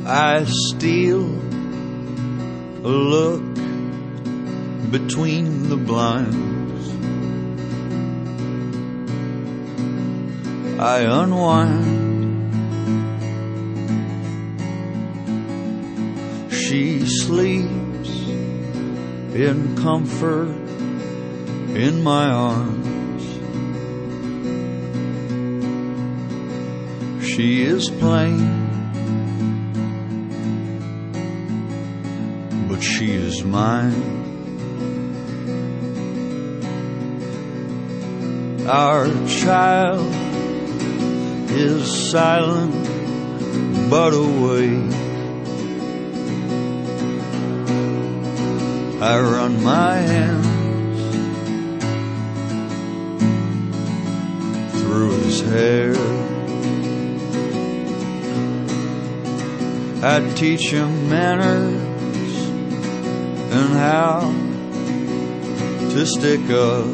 I steal a look between the blinds. I unwind. She sleeps in comfort in my arms. She is plain, but she is mine. Our child is silent but awake. I run my hands through his hair. I teach him manners and how to stick up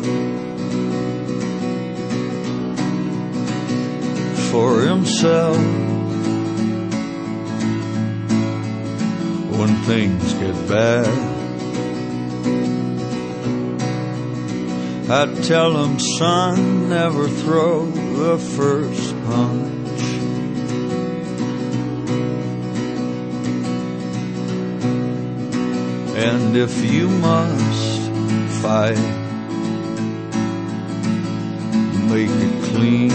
for himself when things get bad. I tell him, son, never throw the first punch. And if you must fight, make it clean.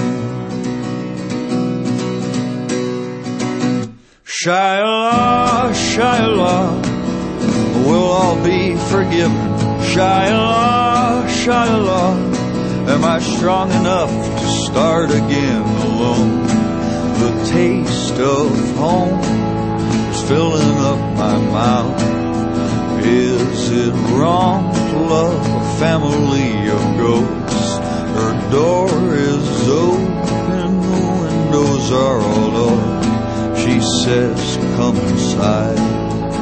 Shiloh, Shiloh, we'll all be forgiven. Shiloh, Shiloh, am I strong enough to start again alone? The taste of home is filling up my mouth. Is it wrong to love a family of ghosts? Her door is open, the windows are all up. She says, come inside.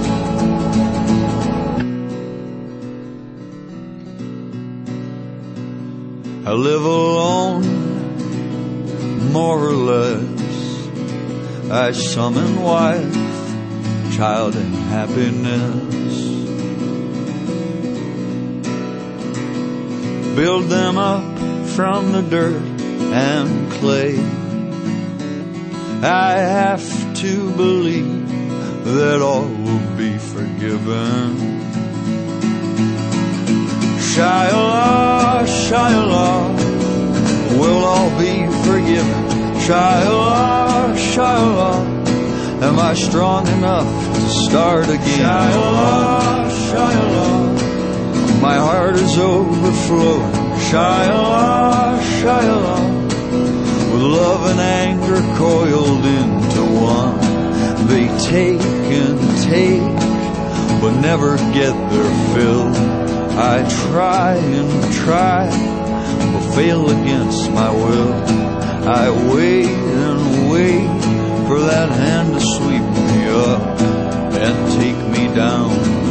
I live alone, more or less. I summon wife, child, and happiness. Build them up from the dirt and clay. I have to believe that all will be forgiven. Shiloh, Shiloh, we'll all be forgiven. Shiloh, Shiloh, am I strong enough to start again? Shiloh, Shiloh, my heart is overflowing. Shiloh, Shiloh, with love and anger coiled into one. They take and take, but never get their fill. I try and try, but fail against my will. I wait and wait for that hand to sweep me up and take me down